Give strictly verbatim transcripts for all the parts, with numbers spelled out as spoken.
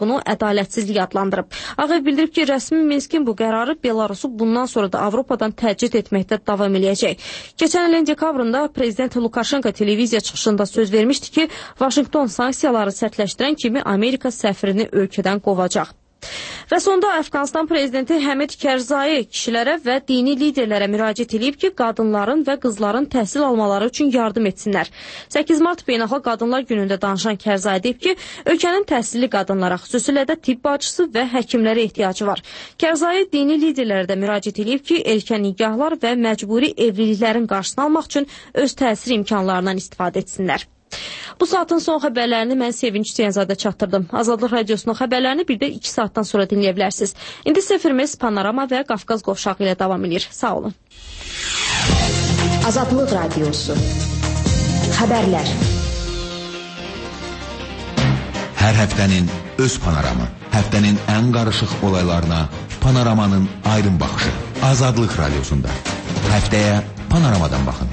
bunu ədalətsizlik adlandırıb. Ağ Ev bildirib ki, rəsmi Minskin bu qərarı Belarusu bundan sonra da Avropadan təcrid etməkdə davam eləyəcək. Keçən ilin dekabrında Prezident Lukashenko televiziya çıxışında söz vermişdi ki, Vaşinqton sanksiyaları sərtləşdirən kimi Amerika səfirini ölkədən qovacaq. Və sonda Əfqanistan prezidenti Həmid Kərzai kişilərə və dini liderlərə müraciət edib ki, qadınların və qızların təhsil almaları üçün yardım etsinlər. səkkiz mart Beynəlxalq Qadınlar Günündə danışan Kərzai deyib ki, ölkənin təhsilli qadınlara, xüsusilə də tibb bacısı və həkimlərə ehtiyacı var. Kərzai dini liderlərə də müraciət edib ki, erkən nikahlar və məcburi evliliklərin qarşısını almaq üçün öz təsir imkanlarından istifadə etsinlər. Bu saatın son xəbərlərini mən Sevinç Hüseynzadə çatdırdım. Azadlıq Radiosunun xəbərlərini bir də iki saatdan sonra dinləyə bilərsiniz. İndi səfirimiz Panorama və Qafqaz qovşağı ilə davam edir. Sağ olun. Azadlıq Radiosu. Xəbərlər. Hər həftənin öz panoramı. Həftənin ən qarışıq olaylarına Panoramanın aydın baxışı. Azadlıq Radiosunda. Həftəyə Panoramadan baxın.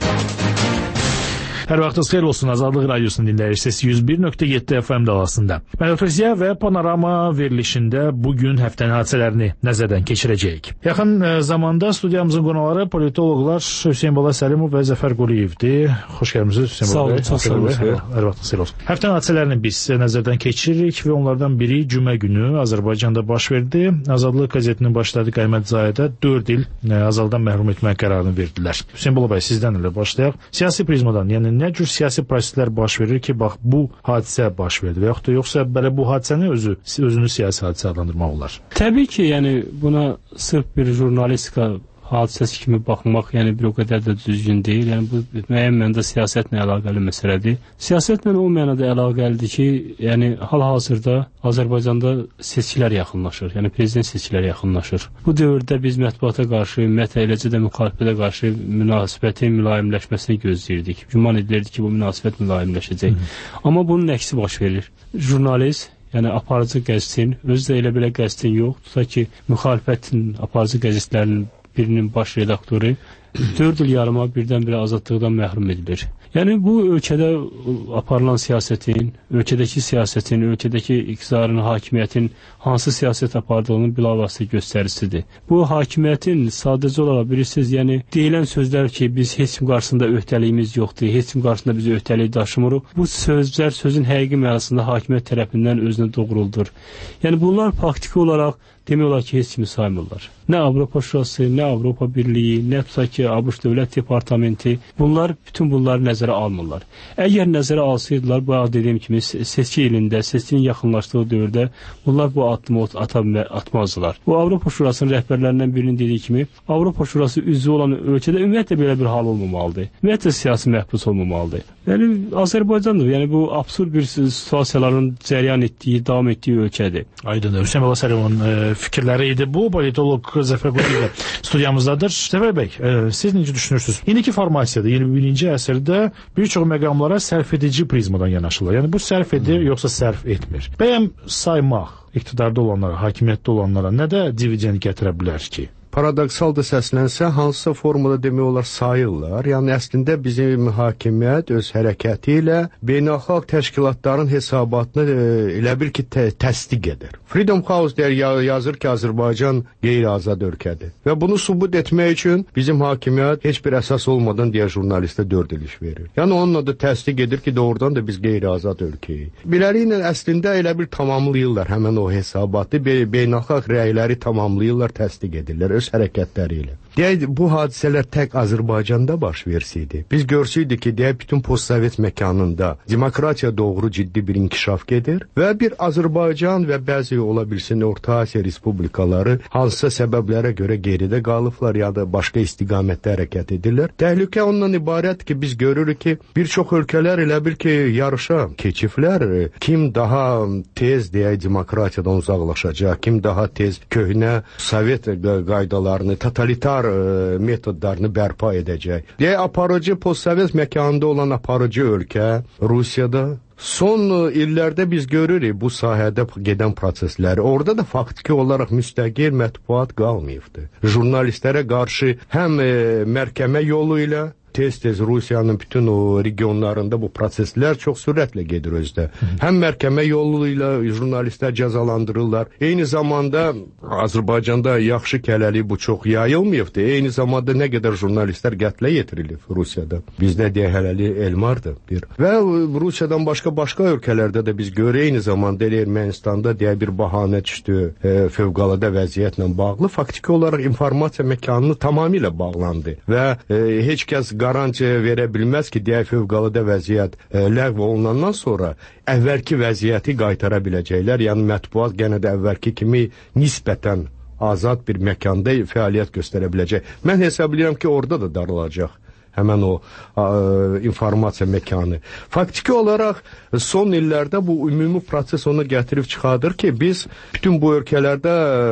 Hər vaxtınız xeyir olsun, Azadlıq Radiosunu dinləyirsiniz yüz bir nöqtə yeddi F M dalasında. Mərkəziyə və Panorama verilişində bugün həftənin hadisələrini nəzərdən keçirəcəyik. Yaxın zamanda studiyamızın qonaqları politoloqlar Hüseyn Bala Səlimov və Zəfər Quliyevdir. Xoş gəlmisiniz Hüseyn Bala. Sağ olun, çox sağ olun. Hər vaxtınız xeyir olsun. Həftənin hadisələrini biz nəzərdən keçiririk və onlardan biri cümə günü Azərbaycanda baş verdi. Azadlıq qəzetinin başladığı Qiymətzadə dörd il azaldan məhrum etmək qərarını verdilər. Hüseyn Bala bəy, sizdən elə başlayaq. Siyasi prizmadan, yəni nə cür siyasi proseslər baş verir ki, bax bu hadisə baş verdi və yaxud da yoxsa belə bu hadisəni özü özünü siyasi hadisə adlandırmaq olar? Təbii ki, yəni buna sırf bir jurnalistika hadisəsi kimi baxmaq, yəni bir o qədər də düzgün deyil. Yəni bu müəyyən mənada siyasətlə əlaqəli məsələdir. Siyasətlə o mənada əlaqəlidir ki, yəni hal-hazırda Azərbaycanda seçkilər yaxınlaşır. Yəni prezident seçkiləri yaxınlaşır. Bu dövrdə biz mətbuata qarşı, ümumiyyətlə eləcə də müxalifətə qarşı münasibətin mülayimləşməsini gözləyirdik. Güman edilirdi ki, bu münasibət mülayimləşəcək. Hı. Amma bunun əksi baş verir. Jurnalist, yəni aparıcı qəzetin, özü də elə belə qəzetin yox, tutaq ki, müxalifətin aparıcı qəzetlərinin birinin baş redaktoru dörd il yarıma birdən-birə azadlıqdan məhrum edilir. Yəni bu ölkədə aparılan siyasətin, ölkədəki siyasətin, ölkədəki iqtidarın, hakimiyyətin hansı siyasət apardığının bilavasitə göstəricisidir. Bu hakimiyyətin sadəcə olaraq bilirsiniz, yəni deyilən sözlər ki, biz heç kim qarşısında öhdəliyimiz yoxdur, heç kim qarşısında biz öhdəliyi daşımırıq. Bu sözlər sözün həqiqi mənasında hakimiyyət tərəfindən özünə doğruldur. Yəni bunlar faktiki olaraq demək olar ki, heç kimi saymırlar. Nə Avropa Şurası, nə Avropa Birliyi, nə tutaq ki, ABŞ Dövlət Departamenti, bunlar, bütün bunları nəzərə almırlar. Əgər nəzərə alsaydılar, bu dediyim kimi, seçki ilində, seçkinin yaxınlaşdığı dövrdə bunlar bu addımı ata, atmazdılar. Bu Avropa Şurasının rəhbərlərindən birinin dediyi kimi, Avropa Şurası üzvü olan ölkədə ümumiyyətlə belə bir hal olmamalıdır. Ümumiyyətlə siyasi məhbus olmamalıdır. Yəni, Azərbaycandır. Yəni, bu absurd bir situasiyaların cəryan etdiyi, davam etdiyi ölkədir. Aydındır. Hüseyn Bala Səlimovun e, fikirləri idi. Bu politoloq Zəfər Quliyev studiyamızdadır. Zəfər bəy, e, siz necə düşünürsünüz? İndiki formasiyada, iyirmi birinci əsrdə bir çox məqamlara sərf edici prizmadan yanaşırlar. Yəni, bu sərf edir, hmm. yoxsa sərf etmir. Bəyəm saymaq iqtidarda olanlara, hakimiyyətdə olanlara nə də dividend gətirə bilər ki? Paradoksal da səslənsə, hansısa formada demək olar sayırlar. Yəni, əslində bizim hakimiyyət öz hərəkəti ilə beynəlxalq təşkilatların hesabatını e, elə bil ki, tə təsdiq edir. Freedom House der, yazır ki, Azərbaycan qeyri-azad ölkədir. Və bunu sübut etmək üçün bizim hakimiyyət heç bir əsas olmadan deyə jurnalistə dörd il iş verir. Yəni, onunla da təsdiq edir ki, doğrudan da biz qeyri-azad ölkəyik. Beləliklə, əslində elə bir tamamlayırlar həmən o hesabatı, be beynəlxalq rəyləri tamamlayırlar, təsdiq edirlər öz hərəkətləri ilə. Deyək, bu hadisələr tək Azərbaycanda baş versiydi. Biz görsüydük ki, deyək, bütün postsovet məkanında demokratiya doğru ciddi bir inkişaf gedir və bir Azərbaycan və bəzi ola bilsin Orta Asiya respublikaları hansısa səbəblərə görə geridə qalıblar ya da başqa istiqamətdə hərəkət edirlər. Təhlükə ondan ibarət ki, biz görürük ki, bir çox ölkələr elə bir ki, yarışa keçiblər. Kim daha tez, deyək, demokratiyadan uzaqlaşacaq, kim daha tez köhnə sovet qaydalarını, totalitar metodlarını bərpa edəcək. Deyək, aparıcı postsovet məkanında olan aparıcı ölkə Rusiyada son illərdə biz görürük bu sahədə gedən prosesləri. Orada da faktiki olaraq müstəqil mətbuat qalmayıbdır. Jurnalistlərə qarşı həm e, məhkəmə yolu ilə tez-tez Rusiyanın bütün o regionlarında bu proseslər çox sürətlə gedir özdə. Həm məhkəmə yolu ilə jurnalistlər cəzalandırırlar. Eyni zamanda Azərbaycanda yaxşı kələli bu çox yayılmayıbdı. Eyni zamanda nə qədər jurnalistlər qətlə yetirilib Rusiyada. Bizdə deyə hələli Elmardır bir. Və Rusiyadan başqa başqa ölkələrdə də biz görək, eyni zamanda Ermənistanda deyə bir bahanə düşdü e, fövqəladə vəziyyətlə bağlı. Faktiki olaraq informasiya məkanını tamamilə bağlandı və e, heç kəs qarantiya verə bilməz ki, deyə fövqəladə vəziyyət e, ləğv olunandan sonra əvvəlki vəziyyəti qaytara biləcəklər. Yəni mətbuat yenə də əvvəlki kimi nisbətən azad bir məkanda fəaliyyət göstərə biləcək. Mən hesablayıram ki, orada da daralacaq həmən o ə, informasiya məkanı. Faktiki olaraq son illərdə bu ümumi proses onu gətirib çıxardır ki, biz bütün bu ölkələrdə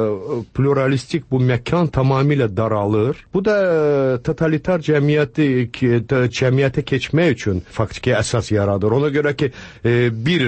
pluralistik bu məkan tamamilə daralır. Bu da totalitar cəmiyyəti cəmiyyətə keçmək üçün faktiki əsas yaradır. Ona görə ki, bir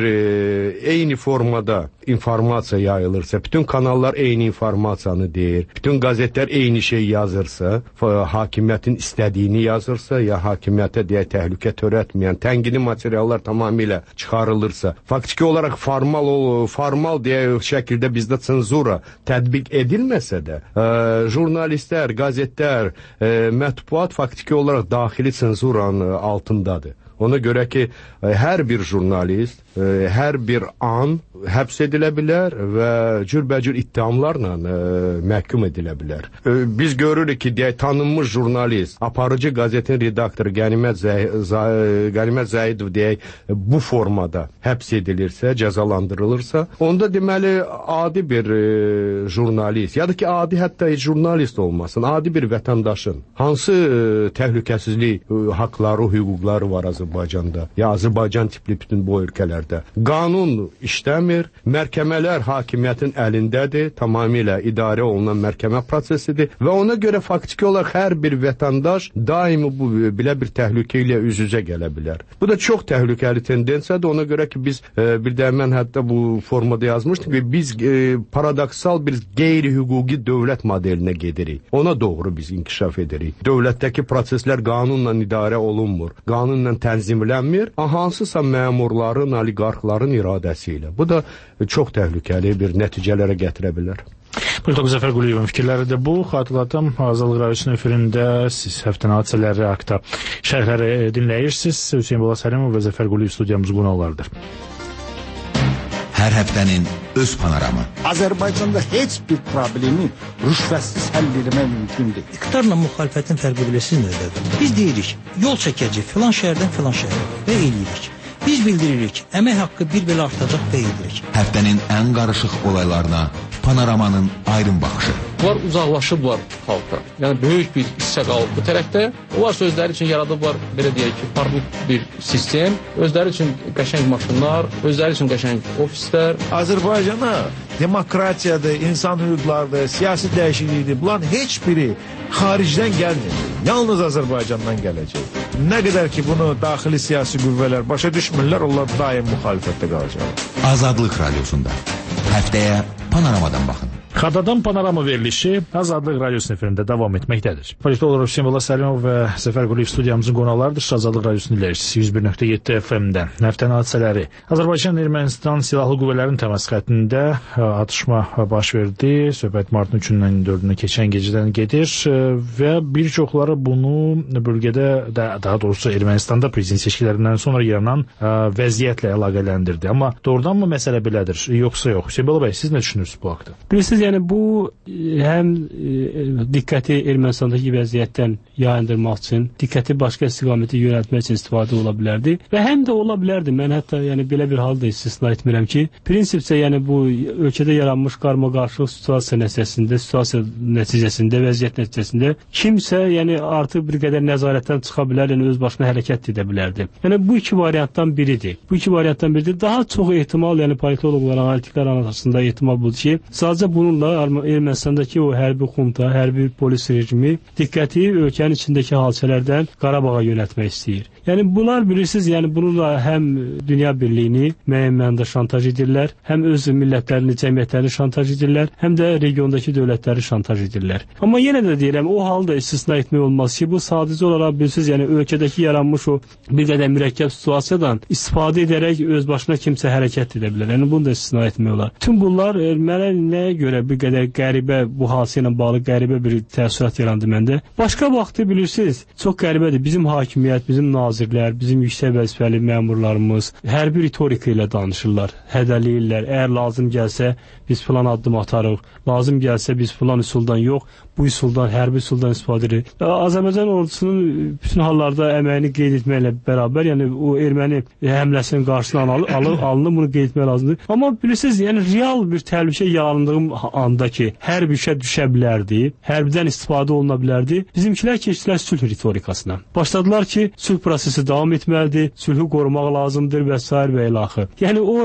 eyni formada informasiya yayılırsa, bütün kanallar eyni informasiyanı deyir, bütün qəzetlər eyni şey yazırsa, hakimiyyətin istədiyini yazırsa, ya hakimiyyətə deyə təhlükə törətməyən, tənqidi materiallar tamamilə çıxarılırsa, faktiki olaraq formal formal deyə şəkildə bizdə senzura tətbiq edilməsə də, e, jurnalistlər, qəzetlər, e, mətbuat faktiki olaraq daxili senzuranın altındadır. Ona görə ki, hər bir jurnalist, hər bir an həbs edilə bilər və cürbəcür ittihamlarla ə, məhkum edilə bilər. Ə, biz görürük ki, deyək, tanınmış jurnalist, aparıcı qəzetin redaktoru Qənimət, Zəy Qənimət Zəyidov deyək, bu formada həbs edilirsə, cəzalandırılırsa, onda deməli adi bir ə, jurnalist, ya da ki, adi hətta jurnalist olmasın, adi bir vətəndaşın hansı ə, təhlükəsizlik ə, haqları, hüquqları var Azərbaycanda, ya Azərbaycan tipli bütün bu ölkələrdə. Qanun işləmir, məhkəmələr hakimiyyətin əlindədir, tamamilə idarə olunan məhkəmə prosesidir və ona görə faktiki olaraq hər bir vətəndaş daimi bu belə bir təhlükə ilə üz-üzə gələ bilər. Bu da çox təhlükəli tendensiyadır. Ona görə ki, biz e, bir də mən hətta bu formada yazmışdım ki, biz e, paradoksal bir qeyri-hüquqi dövlət modelinə gedirik. Ona doğru biz inkişaf edirik. Dövlətdəki proseslər qanunla idarə olunmur, qanunla tənzimlənmir, hansısa məmurların, oliqarxların iradəsi ilə. Bu da çox təhlükəli bir nəticələrə gətirə bilər. Politolog Zəfər Quliyevin fikirləri də bu. Xatırladım, Azadlıq Radiosunun efirində siz həftənin hadisələri haqda şərhləri dinləyirsiniz. Hüseyn Bola Səlimov və Zəfər Quliyev studiyamız qonaqlardır. Hər həftənin öz panoramı. Azərbaycanda heç bir problemi rüşvətsiz həll etmək mümkün deyil. İqtidarla müxalifətin fərqi bilirsiniz nədədir? Biz deyirik, yol çəkəcək filan şəhərdən filan şəhərə və eləyirik. Biz bildiririk, əmək haqqı bir belə artacaq və edirik. Həftənin ən qarışıq olaylarına panoramanın ayrım baxışı. Bunlar uzaqlaşıblar xalqa. Yəni böyük bir hissə qalıb bu tərəfdə. Onlar özləri üçün yaradıblar, belə deyək ki, parlaq bir sistem. Özləri üçün qəşəng maşınlar, özləri üçün qəşəng ofislər. Azərbaycana demokratiyadır, insan hüquqlarıdır, siyasi dəyişiklikdir. Bunların heç biri xaricdən gəlmir. Yalnız Azərbaycandan gələcək. Nə qədər ki, bunu daxili siyasi qüvvələr başa düşmürlər, onlar daim müxalifətdə qalacaq. Azadlıq Radiosunda həftəyə panoramadan baxın. Xadadan panorama verilişi Azadlıq Radiosunun efirində davam etməkdədir. Politolog Hüseyn Bola Səlimov və Zəfər Quliyev studiyamızın qonaqlarıdır. Azadlıq Radiosunun dinləyirsiniz yüz bir nöqtə yeddi F M-də. Həftənin hadisələri. Azərbaycan-Ermənistan silahlı qüvvələrin təmas xəttində atışma baş verdi. Söhbət martın üçündən dördünə keçən gecədən gedir və bir çoxları bunu bölgədə, daha doğrusu Ermənistanda prezident seçkilərindən sonra yaranan vəziyyətlə əlaqələndirdi. Amma doğrudanmı məsələ belədir, yoxsa yox? Hüseyn Bola bəy, siz nə düşünürsünüz bu haqda? Bilirsiniz, yəni bu həm e, diqqəti Ermənistandakı vəziyyətdən yayındırmaq üçün, diqqəti başqa istiqamətə yönəltmək üçün istifadə ola bilərdi və həm də ola bilərdi. Mən hətta yəni belə bir halda istisna etmirəm ki, prinsipcə yəni bu ölkədə yaranmış qarmaqarışıq situasiya nəticəsində, situasiya nəticəsində, vəziyyət nəticəsində kimsə yəni artıq bir qədər nəzarətdən çıxa bilər, yəni öz başına hərəkət edə bilərdi. Yəni bu iki variantdan biridir. Bu iki variantdan biridir. Daha çox ehtimal, yəni politoloqlar, analitiklər arasında ehtimal budur ki, sadəcə bununla Ermənistandakı o hərbi xunta, hərbi polis rejimi diqqəti ölkənin içindəki hadisələrdən Qarabağa yönəltmək istəyir. Yəni bunlar bilirsiniz, yəni bununla həm dünya birliyini müəyyən mənada şantaj edirlər, həm öz millətlərini, cəmiyyətlərini şantaj edirlər, həm də regiondakı dövlətləri şantaj edirlər. Amma yenə də deyirəm, o halda istisna etmək olmaz ki, bu sadəcə olaraq bilirsiniz, yəni ölkədəki yaranmış o bir qədər mürəkkəb situasiyadan istifadə edərək öz başına kimsə hərəkət edə bilər. Yəni bunu da istisna etmək olar. Tüm bunlar mənə nəyə görə bir qədər qəribə, bu hadisə ilə bağlı qəribə bir təəssürat yarandı məndə. Başqa vaxtı bilirsiniz, çox qəribədir. Bizim hakimiyyət, bizim nazirlər, bizim yüksək vəzifəli məmurlarımız hərbi ritorika ilə danışırlar, hədələyirlər. Əgər lazım gəlsə biz filan addım atarıq, lazım gəlsə biz filan üsuldan yox, bu üsuldan, hərbi üsuldan istifadə edirik. Azərbaycan ordusunun bütün hallarda əməyini qeyd etməklə bərabər, yəni o erməni həmləsinin qarşısına alınır, alınır, bunu qeyd etmək lazımdır. Amma bilirsiniz, yəni real bir təhlükə yalandığım anda ki, hər bir şey düşə bilərdi, hərbidən istifadə oluna bilərdi, bizimkilər keçdilər sülh ritorikasına. Başladılar ki, sülh prosesi davam etməlidir, sülhü qorumaq lazımdır və s. və ilaxı. Yəni o,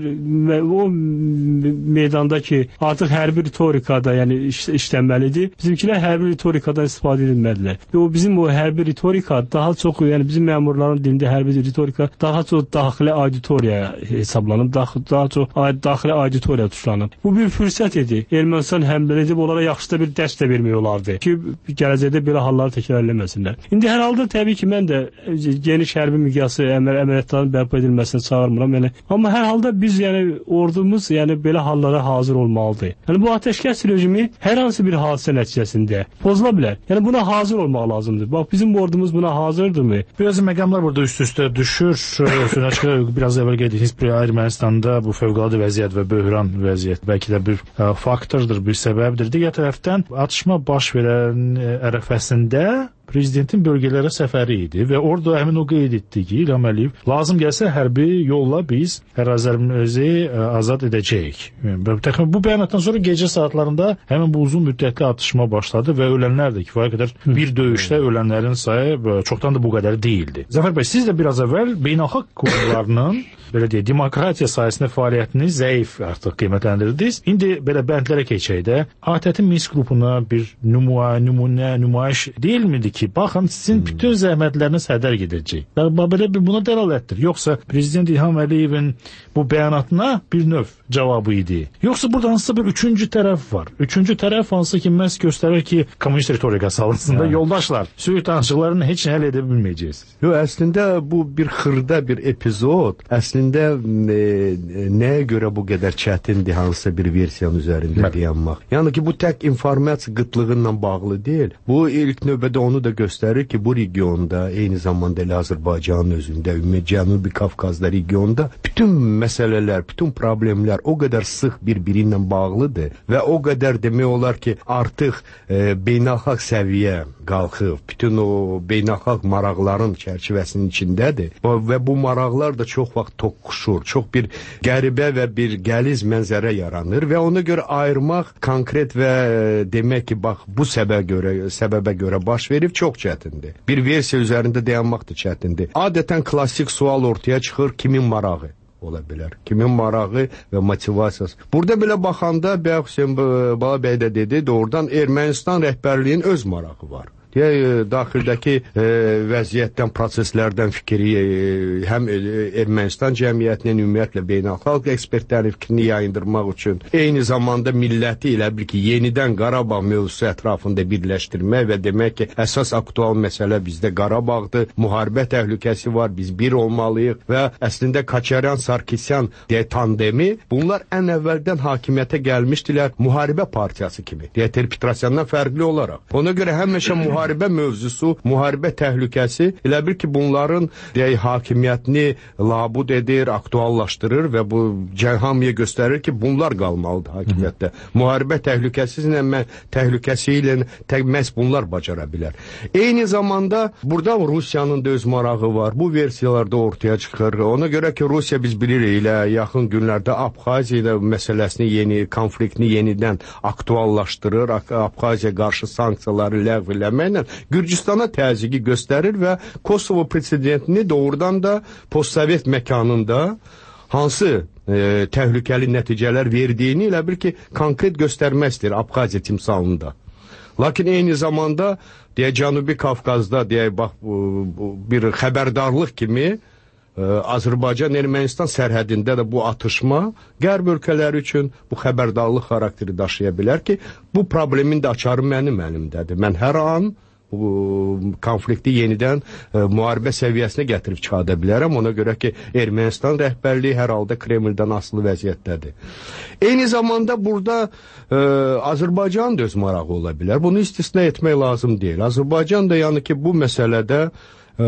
o meydanda ki, artıq hərbi ritorikada yəni iş, işlənməlidir, bizimkilər hərbi ritorikadan istifadə edilmədilər. Və o bizim o hərbi ritorika daha çox, yəni bizim məmurların dilində hərbi ritorika daha çox daxili auditoriyaya hesablanıb, daha, daha çox daxili auditoriya tuşlanıb. Bu bir fürsət idi. Ermənistan həmlə edib onlara yaxşı da bir dərs də vermək olardı ki, gələcəkdə belə halları təkrar eləməsinlər. İndi hər halda təbii ki, mən də geniş hərbi miqyası əməl əməliyyatların bərpa edilməsini çağırmıram. Yəni. Amma hər halda biz, yəni ordumuz, yəni belə hallara hazır olmalıdır. Yəni bu atəşkəs rejimi hər hansı bir hadisə nəticəsində pozula bilər. Yəni buna hazır olmaq lazımdır. Bax bizim ordumuz buna hazırdırmı? Biraz məqamlar burada üst-üstə düşür. Sönəçkə biraz əvvəl qeyd etdiniz, Ermənistanda bu fövqəladə vəziyyət və böhran vəziyyət bəlkə də bir ə, faktordur, bir səbəbdir. Digər tərəfdən atışma baş verən ərəfəsində prezidentin bölgələrə səfəri idi və orada həmin o qeyd etdi ki, İlham Əliyev lazım gəlsə hərbi yolla biz ərazilərimizi azad edəcəyik. Bu bəyanatdan sonra gecə saatlarında həmin bu uzun müddətli atışma başladı və ölənlər də kifayət qədər bir döyüşdə ölənlərin sayı çoxdan da bu qədər deyildi. Zəfər bəy, siz də biraz əvvəl beynəlxalq qurumlarının belə deyək, demokratiya sayəsində fəaliyyətini zəif artıq qiymətləndirdiniz. İndi belə bəndlərə keçək də, ATƏT-in Minsk qrupuna bir nümunə, nümayiş deyilmidi ki, baxın, sizin bütün zəhmətləriniz hədər gedəcək. Belə bir buna dəlalətdir. Yoxsa Prezident İlham Əliyevin bu bəyanatına bir növ cavabı idi. Yoxsa burada hansısa bir üçüncü tərəf var. Üçüncü tərəf hansı ki, məhz göstərir ki, kommunist ritorikası alınsında yoldaşlar, sülh danışıqlarını heç nə həll edə bilməyəcəksiniz. Yox, əslində bu bir xırda bir epizod. Əslində e, nəyə görə bu qədər çətindir hansısa bir versiyanın üzərində dayanmaq? Yəni ki, bu tək informasiya qıtlığıyla bağlı deyil. Bu ilk növbədə onu da göstərir ki, bu regionda, eyni zamanda elə Azərbaycanın özündə, ümumiyyətlə Cənubi Qafqazda regionda bütün məsələlər, bütün problemlər o qədər sıx bir-biri ilə bağlıdır və o qədər demək olar ki, artıq e, beynəlxalq səviyyə qalxıb, bütün o beynəlxalq maraqların çərçivəsinin içindədir və bu maraqlar da çox vaxt toqquşur, çox bir qəribə və bir qəliz mənzərə yaranır və ona görə ayırmaq konkret və e, demək ki, bax, bu səbəbə görə, səbəbə görə baş verib çox çətindir. Bir versiya üzərində dayanmaq da çətindir. Adətən klassik sual ortaya çıxır, kimin marağı ola bilər. Kimin marağı və motivasiyası. Burada belə baxanda, Bəyək Hüseyin Bala bəy də dedi, doğrudan Ermənistan rəhbərliyinin öz marağı var. Deyək, daxildəki e, vəziyyətdən, proseslərdən fikri e, həm e, Ermənistan cəmiyyətinin ümumiyyətlə beynəlxalq ekspertlərin fikrini yayındırmaq üçün, eyni zamanda milləti elə bil ki, yenidən Qarabağ mövzusu ətrafında birləşdirmək və demək ki, əsas aktual məsələ bizdə Qarabağdır, müharibə təhlükəsi var, biz bir olmalıyıq və əslində Koçaryan-Sarkisyan deyək, tandemi, bunlar ən əvvəldən hakimiyyətə gəlmişdilər müharibə partiyası kimi, deyək, Terpetrosyandan fərqli olaraq. Ona görə həmişə müharibə müharibə mövzusu, müharibə təhlükəsi elə bir ki, bunların deyək, hakimiyyətini labud edir, aktuallaşdırır və bu hamıya göstərir ki, bunlar qalmalıdır hakimiyyətdə. Müharibə təhlükəsizlə, təhlükəsi ilə tək məhz bunlar bacara bilər. Eyni zamanda burada Rusiyanın da öz marağı var. Bu versiyalarda ortaya çıxır. Ona görə ki, Rusiya biz bilirik ilə yaxın günlərdə Abxaziya məsələsini yeni, konfliktini yenidən aktuallaşdırır. Abxaziya qarşı sanksiyaları ləğv eləməklə Gürcüstana təzyiqi göstərir və Kosovo presidentini doğrudan da postsovet məkanında hansı e, təhlükəli nəticələr verdiyini elə bir ki, konkret göstərmək istəyir Abxaziya timsalında. Lakin eyni zamanda deyə Cənubi Qafqazda deyə bax bu, bu bir xəbərdarlıq kimi ə, Azərbaycan-Ermənistan sərhədində də bu atışma qərb ölkələri üçün bu xəbərdarlıq xarakteri daşıya bilər ki, bu problemin də açarı mənim əlimdədir. Mən hər an bu konflikti yenidən e, müharibə səviyyəsinə gətirib çıxada bilərəm. Ona görə ki, Ermənistan rəhbərliyi hər halda Kremldən asılı vəziyyətdədir. Eyni zamanda burada e, Azərbaycan da öz marağı ola bilər. Bunu istisna etmək lazım deyil. Azərbaycan da yəni ki, bu məsələdə e,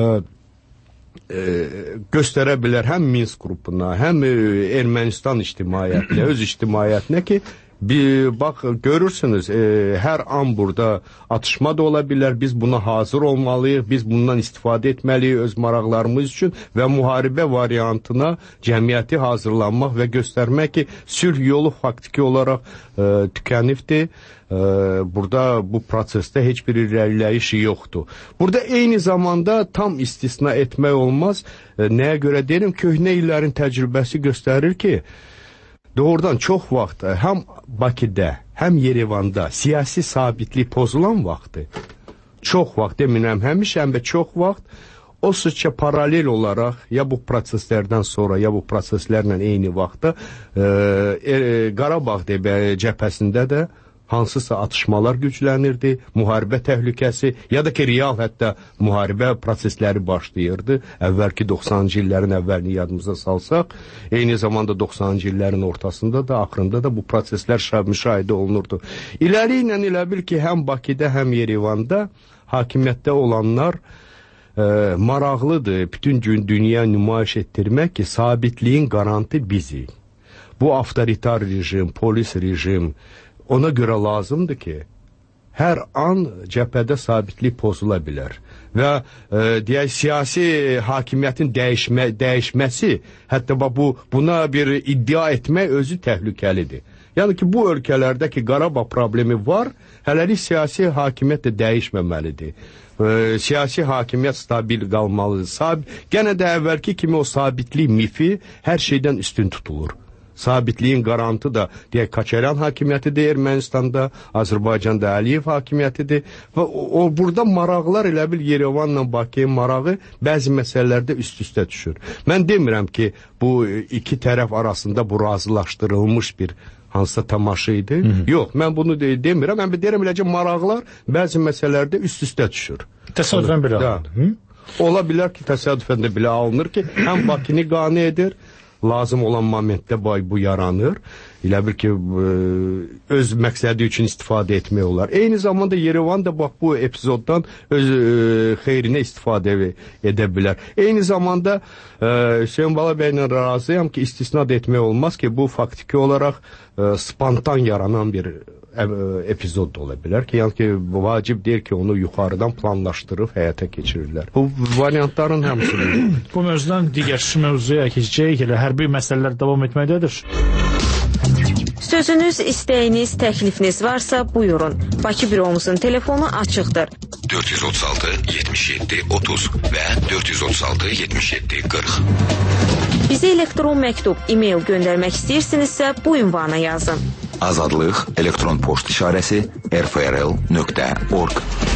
e, göstərə bilər həm Minsk qrupuna, həm e, Ermənistan ictimaiyyətinə, öz ictimaiyyətinə ki, bir bax görürsünüz, e, hər an burada atışma da ola bilər. Biz buna hazır olmalıyıq. Biz bundan istifadə etməliyik öz maraqlarımız üçün və müharibə variantına cəmiyyəti hazırlanmaq və göstərmək ki, sülh yolu faktiki olaraq e, tükənibdir. E, burada bu prosesdə heç bir irəliləyiş yoxdur. Burada eyni zamanda tam istisna etmək olmaz. E, nəyə görə deyirəm? Köhnə illərin təcrübəsi göstərir ki, doğrudan çox vaxt həm Bakıda, həm Yerevanda siyasi sabitlik pozulan vaxtı, çox vaxt demirəm həmişə, həm də çox vaxt o sözcə paralel olaraq ya bu proseslərdən sonra, ya bu proseslərlə eyni vaxtda e, e, Qarabağ cəbhəsində də hansısa atışmalar güclənirdi, müharibə təhlükəsi, ya da ki, real hətta müharibə prosesləri başlayırdı. Əvvəlki doxsanıncı illərin əvvəlini yadımıza salsaq, eyni zamanda doxsanıncı illərin ortasında da, axırında da bu proseslər müşahidə olunurdu. İləri ilə elə bil ki, həm Bakıda, həm Yerevanda hakimiyyətdə olanlar e, maraqlıdır bütün gün dünya nümayiş etdirmək ki, sabitliyin qarantı bizik. Bu avtoritar rejim, polis rejim, ona görə lazımdır ki, hər an cəbhədə sabitlik pozula bilər və e, deyək, siyasi hakimiyyətin dəyişmə, dəyişməsi, hətta bu, buna bir iddia etmək özü təhlükəlidir. Yəni ki, bu ölkələrdəki Qarabağ problemi var, hələlik siyasi hakimiyyət də dəyişməməlidir. E, siyasi hakimiyyət stabil qalmalıdır. Sab Gənə də əvvəlki kimi o sabitlik mifi hər şeydən üstün tutulur. Sabitliyin qarantı da deyək, Koçaryan hakimiyyətidir Ermənistanda, Azərbaycanda Əliyev hakimiyyətidir və o, o burada maraqlar elə bil Yerevanla Bakıya marağı bəzi məsələlərdə üst-üstə düşür. Mən demirəm ki, bu iki tərəf arasında bu razılaşdırılmış bir hansısa tamaşa idi. Hı -hı. Yox, mən bunu de demirəm. Mən deyirəm eləcə maraqlar bəzi məsələlərdə üst-üstə düşür. Təsadüfən belə alınır. Ola bilər ki, təsadüfən də belə alınır ki, həm Bakını qane edir, lazım olan momentdə bu yaranır. Elə bil ki, öz məqsədi üçün istifadə etmək olar. Eyni zamanda Yerevan da bax bu epizoddan öz e, xeyrinə istifadə edə bilər. Eyni zamanda e, Hüseyin Bala bəylə razıyam ki, istisna da etmək olmaz ki, bu faktiki olaraq e, spontan yaranan bir epizod da ola bilər ki, yəni ki, vacib deyil ki, onu yuxarıdan planlaşdırıb həyata keçirirlər. Bu variantların həmsini. Bu mövzudan digər mövzuya keçəcəyik. Elə hərbi məsələlər davam etməkdədir. Sözünüz, istəyiniz, təklifiniz varsa buyurun. Bakı büromuzun telefonu açıqdır. dörd yüz otuz altı yetmiş yeddi otuz və dörd yüz otuz altı yetmiş yeddi qırx. Bizə elektron məktub, e-mail göndərmək istəyirsinizsə bu ünvana yazın. Azadlıq elektron poçt işarəsi r f r l nöqtə org.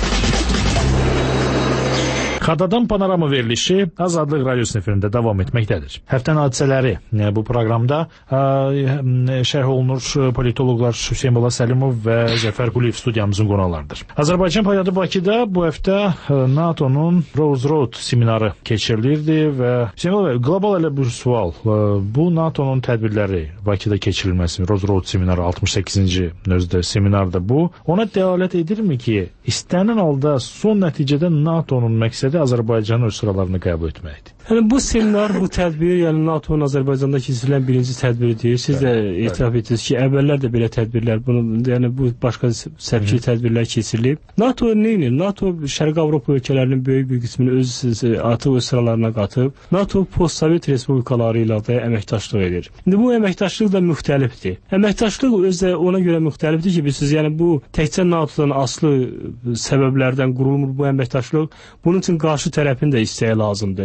Xardadan panorama verilişi Azadlıq radiosu efirində davam etməkdədir. Həftənin hadisələri bu proqramda şərh olunur politoloqlar Hüseyin Bala Səlimov və Zəfər Quliyev studiyamızın qonaqlarıdır. Azərbaycan paytaxtı Bakıda bu həftə NATO'nun Rose Road seminarı keçirilirdi və Hüseyin Bala, qlobal elə bir sual. Bu NATO'nun tədbirləri Bakıda keçirilməsi, Rose Road seminarı altmış səkkizinci növzdə seminarda bu, ona dəlalət edirmi ki, istənilən halda son nəticədə NATO'nun məqsədi Azərbaycanın öz sıralarını qəbul etməkdir? Yəni, bu seminar, bu tədbir, yəni NATO'nun Azərbaycanda keçirilən birinci tədbiridir. Siz də etiraf etdiniz ki, əvvəllər də belə tədbirlər, bunu, yəni bu başqa səbki tədbirlər keçirilib. NATO neyinir? NATO Şərqi Avropa ölkələrinin böyük bir qismini öz atıb, öz sıralarına qatıb. NATO post-sovet respublikaları ilə də əməkdaşlıq edir. İndi bu əməkdaşlıq da müxtəlifdir. Əməkdaşlıq özü ona görə müxtəlifdir ki, bilirsiniz, yəni bu təkcə NATO'dan aslı səbəblərdən qurulmur bu əməkdaşlıq. Bunun üçün qarşı tərəfin də istəyi lazımdır.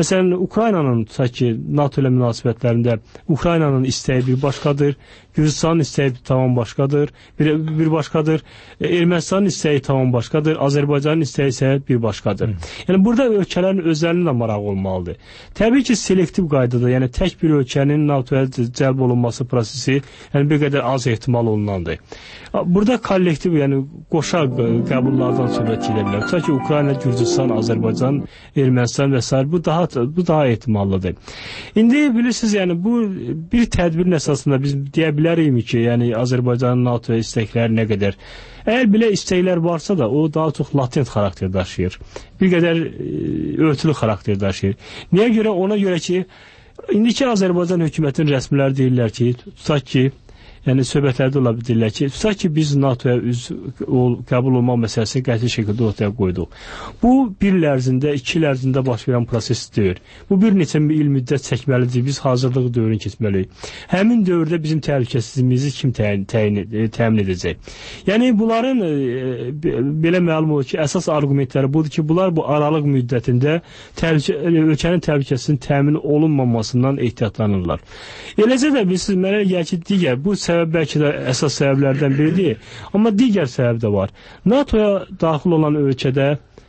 Məsələn, Ukraynanın tutaq ki, NATO ilə münasibətlərində Ukraynanın istəyi bir başqadır, Gürcüstanın istəyi tamam başqadır, bir, bir başqadır, Ermənistanın istəyi tamam başqadır, Azərbaycanın istəyi isə bir başqadır. Yəni burada ölkələrin özlərinin də marağı olmalıdır. Təbii ki, selektiv qaydada, yəni tək bir ölkənin NATOya cəlb olunması prosesi yəni bir qədər az ehtimal olunandır. Burada kollektiv, yəni qoşa qəbullardan söhbət edə bilər. Tutaq ki, Ukrayna, Gürcüstan, Azərbaycan, Ermənistan və s. bu daha bu daha ehtimallıdır. İndi bilirsiniz, yəni bu bir tədbirin əsasında biz deyə bilərik ki, yəni Azərbaycanın NATO istəkləri nə qədər. Əgər belə istəklər varsa da, o daha çox latent xarakter daşıyır. Bir qədər e, örtülü xarakter daşıyır. Niyə görə? Ona görə ki, indiki Azərbaycan hökumətinin rəsmiləri deyirlər ki, tutaq ki, yəni söhbətlərdə ola bilirlər ki, tutaq ki, biz NATOya üz ol, qəbul olmaq məsələsini qəti şəkildə ortaya qoyduq. Bu, bir il ərzində, iki il ərzində baş verən proses deyir. Bu, bir neçə il müddət çəkməlidir. Biz hazırlığı dövrünü keçməliyik. Həmin dövrdə bizim təhlükəsizliyimizi kim təyin, təyin, təmin edəcək? Yəni, bunların e, belə məlum olur ki, əsas argumentləri budur ki, bunlar bu aralıq müddətində təhlükə, ölkənin təhlükəsizliyinin təmin olunmamasından ehtiyatlanırlar. Eləcə də bilirsiniz, mənə gəlir ki, digər, bu səbəb bəlkə də əsas səbəblərdən biridir. Amma digər səbəb də var. NATOya daxil olan ölkədə,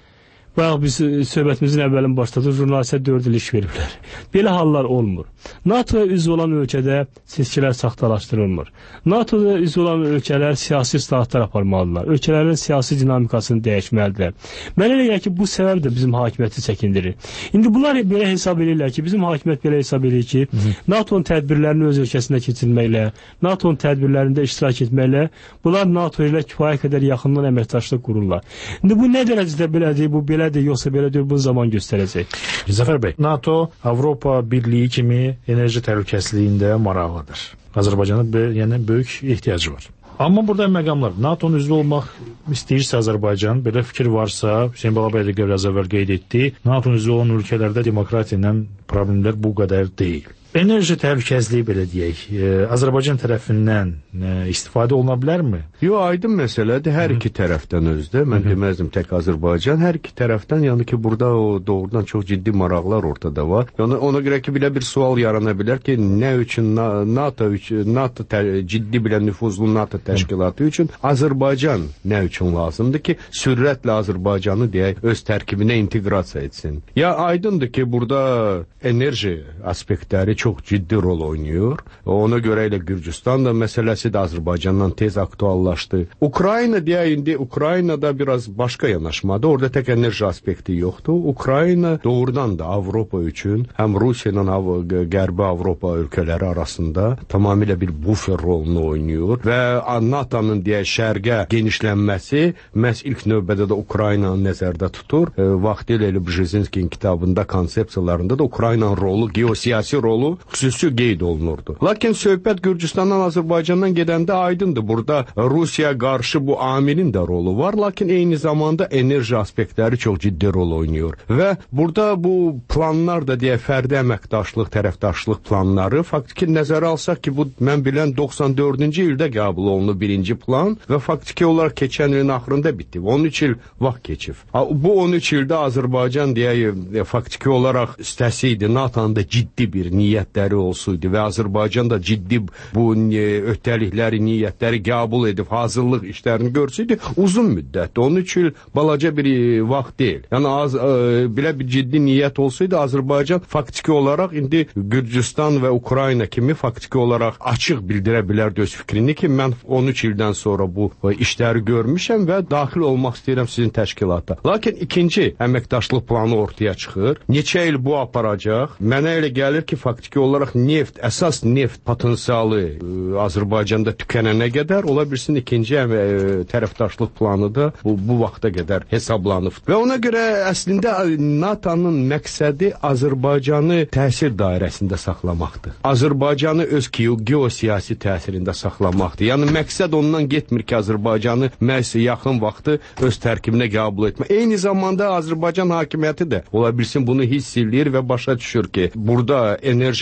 bayaq biz söhbətimizin əvvəlin başladı, jurnalistə dörd il iş veriblər. Belə hallar olmur. NATOya üzv olan ölkədə seçkilər saxtalaşdırılmır. NATOya üzv olan ölkələr siyasi islahatlar aparmalıdırlar. Ölkələrin siyasi dinamikasını dəyişməlidirlər. Mənə elə gəlir ki, bu səbəb də bizim hakimiyyəti çəkindirir. İndi bunlar belə hesab edirlər ki, bizim hakimiyyət belə hesab edir ki, NATO'nun tədbirlərini öz ölkəsində keçirməklə, NATO'nun tədbirlərində iştirak etməklə, bunlar NATO ilə kifayət qədər yaxından əməkdaşlıq qururlar. İndi bu nə dərəcədə belədir, bu belə yoxsa belə deyil, bu zaman göstərəcək. Zəfər bəy, NATO Avropa Birliyi kimi enerji təhlükəsizliyində maraqlıdır. Azərbaycana yəni böyük ehtiyacı var. Amma burada məqamlar, NATO'nun üzvü olmaq istəyirsə Azərbaycan, belə fikir varsa, Hüseyin Balabəy də biraz əvvəl qeyd etdi, NATO'nun üzvü olan ölkələrdə demokratiya ilə problemlər bu qədər deyil. Enerji təhlükəsizliyi belə deyək, e, Azərbaycan tərəfindən e, istifadə oluna bilərmi? Yox, aydın məsələdir, hər iki tərəfdən özdə. Mən deməzdim tək Azərbaycan, hər iki tərəfdən, yəni ki, burada o doğrudan çox ciddi maraqlar ortada var. Yəni ona görə ki, belə bir sual yarana bilər ki, nə üçün NATO üçün, NATO ciddi belə nüfuzlu NATO təşkilatı üçün Azərbaycan nə üçün lazımdır ki, sürətlə Azərbaycanı deyək öz tərkibinə inteqrasiya etsin. Ya aydındır ki, burada enerji aspektləri çox ciddi rol oynayır. Ona görə ilə Gürcüstan da məsələsi də Azərbaycandan tez aktuallaşdı. Ukrayna deyək, indi Ukraynada biraz başqa yanaşmadır. Orada tək enerji aspekti yoxdur. Ukrayna doğrudan da Avropa üçün, həm Rusiya ilə Qərbi Avropa ölkələri arasında tamamilə bir bufer rolunu oynayır və NATO'nun deyək şərqə genişlənməsi məhz ilk növbədə də Ukraynanı nəzərdə tutur. E, vaxtilə elə Brzezinskinin kitabında, konsepsiyalarında da Ukraynanın rolu, geosiyasi rolu xüsusi qeyd olunurdu. Lakin söhbət Gürcüstandan, Azərbaycandan gedəndə aydındır. Burada Rusiyaya qarşı bu amilin də rolu var, lakin eyni zamanda enerji aspektləri çox ciddi rol oynayır. Və burada bu planlar da deyə fərdi əməkdaşlıq, tərəfdaşlıq planları faktiki nəzərə alsaq ki, bu mən bilən doxsan dördüncü ildə qəbul olundu birinci plan və faktiki olaraq keçən ilin axırında bitdi. on üç il vaxt keçib. Bu on üç ildə Azərbaycan deyə faktiki olaraq istəsiydi NATO'nun da ciddi bir niyyətləri olsaydı və Azərbaycan da ciddi bu öhdəlikləri, niyyətləri qəbul edib hazırlıq işlərini görsəydi, uzun müddətdir. on üç il balaca bir vaxt deyil. Yəni az, ə, belə bir ciddi niyyət olsaydı Azərbaycan faktiki olaraq indi Gürcüstan və Ukrayna kimi faktiki olaraq açıq bildirə bilərdi öz fikrini ki, mən on üç ildən sonra bu işləri görmüşəm və daxil olmaq istəyirəm sizin təşkilata. Lakin ikinci əməkdaşlıq planı ortaya çıxır. Neçə il bu aparacaq? Mənə elə gəlir ki, faktiki olaraq neft, əsas neft potensialı ə, Azərbaycanda tükənənə qədər ola bilsin ikinci ə, tərəfdaşlıq planı da bu, bu vaxta qədər hesablanıb. Və ona görə əslində NATO'nun məqsədi Azərbaycanı təsir dairəsində saxlamaqdır. Azərbaycanı öz geosiyasi təsirində saxlamaqdır. Yəni məqsəd ondan getmir ki, Azərbaycanı məhz yaxın vaxtı öz tərkibinə qəbul etmə. Eyni zamanda Azərbaycan hakimiyyəti də ola bilsin bunu hiss edir və başa düşür ki, burada enerji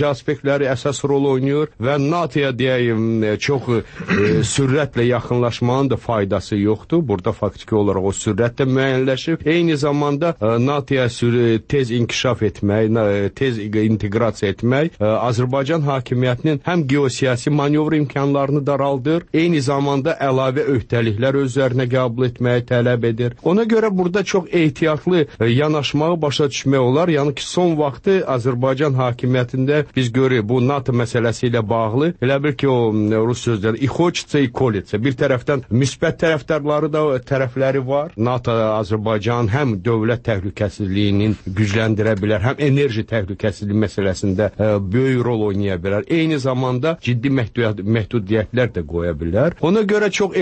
strateji aspektləri əsas rol oynayır və NATO-ya deyəyim çox e, sürətlə yaxınlaşmanın da faydası yoxdur. Burada faktiki olaraq o sürət də müəyyənləşib. Eyni zamanda e, NATO-ya tez inkişaf etmək, e, tez inteqrasiya etmək e, Azərbaycan hakimiyyətinin həm geosiyasi manevr imkanlarını daraldır, eyni zamanda əlavə öhdəliklər özlərinə qəbul etməyi tələb edir. Ona görə burada çox ehtiyatlı e, yanaşmağı başa düşmək olar. Yəni ki, son vaxtı Azərbaycan hakimiyyətində biz görürük bu NATO məsələsi ilə bağlı. Elə bil ki, o rus sözləri "İxoçitsə, ikolitsə". Bir tərəfdən müsbət tərəfdarları da tərəfləri var. NATO Azərbaycan həm dövlət təhlükəsizliyinin gücləndirə bilər, həm enerji təhlükəsizliyi məsələsində e, böyük rol oynaya bilər. Eyni zamanda ciddi məhdudiyyətlər də qoya bilər. Ona görə çox